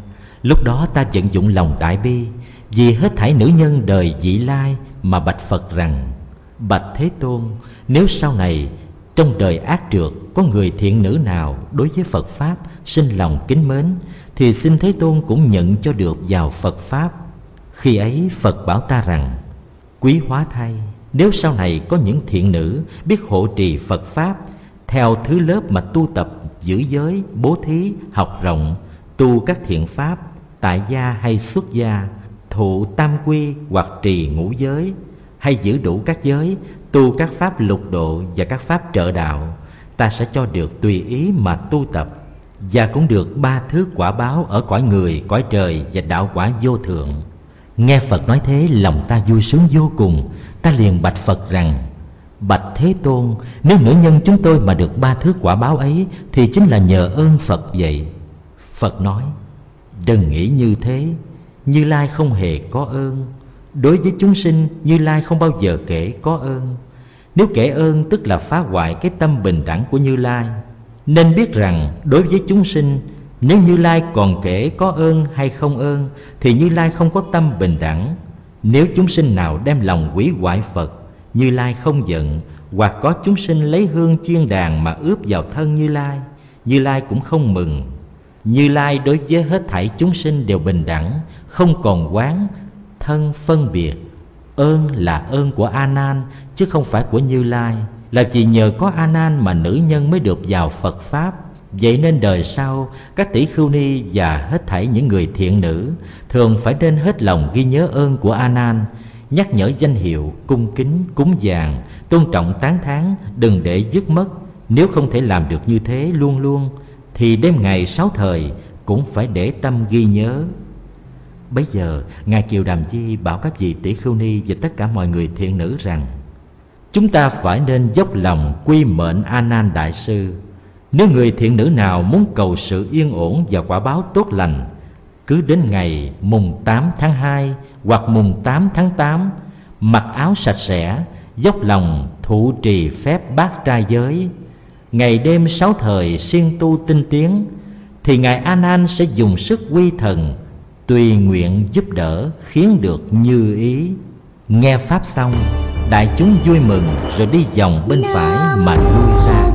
Lúc đó ta vận dụng lòng đại bi vì hết thảy nữ nhân đời vị lai mà bạch Phật rằng: Bạch Thế Tôn, nếu sau này trong đời ác trượt có người thiện nữ nào đối với Phật Pháp sinh lòng kính mến, thì xin Thế Tôn cũng nhận cho được vào Phật Pháp. Khi ấy Phật bảo ta rằng: Quý hóa thay, nếu sau này có những thiện nữ biết hộ trì Phật Pháp, theo thứ lớp mà tu tập giữ giới, bố thí, học rộng, tu các thiện pháp, tại gia hay xuất gia, thụ tam quy hoặc trì ngũ giới, hay giữ đủ các giới, tu các pháp lục độ và các pháp trợ đạo, ta sẽ cho được tùy ý mà tu tập, và cũng được 3 thứ quả báo ở cõi người, cõi trời và đạo quả vô thượng. Nghe Phật nói thế, lòng ta vui sướng vô cùng. Ta liền bạch Phật rằng: Bạch Thế Tôn, nếu nữ nhân chúng tôi mà được 3 thứ quả báo ấy, thì chính là nhờ ơn Phật vậy. Phật nói: Đừng nghĩ như thế, Như Lai không hề có ơn. Đối với chúng sinh, Như Lai không bao giờ kể có ơn. Nếu kể ơn tức là phá hoại cái tâm bình đẳng của Như Lai. Nên biết rằng đối với chúng sinh, nếu Như Lai còn kể có ơn hay không ơn, thì Như Lai không có tâm bình đẳng. Nếu chúng sinh nào đem lòng hủy hoại Phật, Như Lai không giận. Hoặc có chúng sinh lấy hương chiên đàn mà ướp vào thân Như Lai cũng không mừng. Như Lai đối với hết thảy chúng sinh đều bình đẳng, không còn oán thân phân biệt. Ơn là ơn của A Nan chứ không phải của Như Lai. Là vì nhờ có A Nan mà nữ nhân mới được vào Phật Pháp. Vậy nên đời sau các tỷ khưu ni và hết thảy những người thiện nữ thường phải nên hết lòng ghi nhớ ơn của A Nan, nhắc nhở danh hiệu, cung kính, cúng dường, tôn trọng tán thán, đừng để dứt mất. Nếu không thể làm được như thế luôn luôn, thì đêm ngày 6 thời cũng phải để tâm ghi nhớ. Bấy giờ Ngài Kiều Đàm Chi bảo các vị tỷ khưu ni và tất cả mọi người thiện nữ rằng: Chúng ta phải nên dốc lòng quy mệnh A Nan Đại Sư. Nếu người thiện nữ nào muốn cầu sự yên ổn và quả báo tốt lành, cứ đến ngày mùng 8 tháng 2 hoặc mùng 8 tháng 8, mặc áo sạch sẽ, dốc lòng thụ trì phép bát trai giới, ngày đêm 6 thời siêng tu tinh tiến, thì Ngài A Nan sẽ dùng sức quy thần, tùy nguyện giúp đỡ, khiến được như ý. Nghe pháp xong, đại chúng vui mừng rồi đi vòng bên phải mà lui ra.